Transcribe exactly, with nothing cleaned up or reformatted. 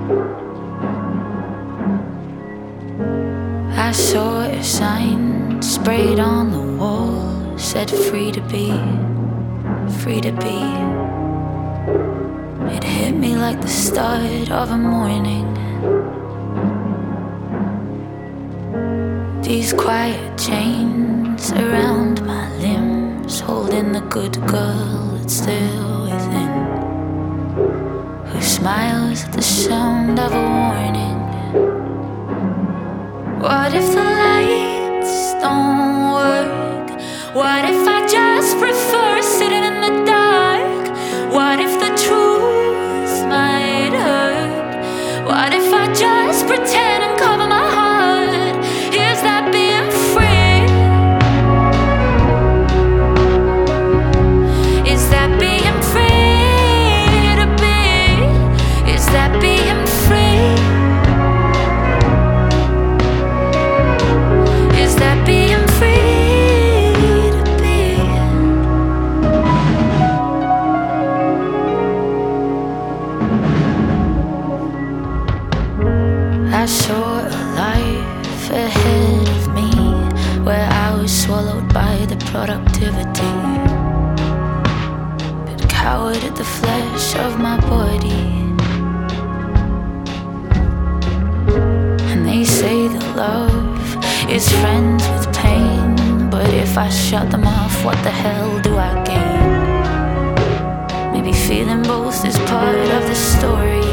I saw a sign sprayed on the wall, said free to be, free to be. It hit me like the start of a morning. These quiet chains around my limbs, holding the good girl that's still within, who smiles at the sound of a warning. What if the lights don't work? What if I just prefer sitting in the dark? What if the truth might hurt? What if I just pretend and cover my heart? Is that being free? Is that being free to be? Is that being free? Is that being free to be? I saw a life ahead of me where I was swallowed by the productivity, but cowered at the flesh of my body. And they say that love is friends with pain, but if I shut them off, what the hell do I gain? Maybe feeling both is part of the story.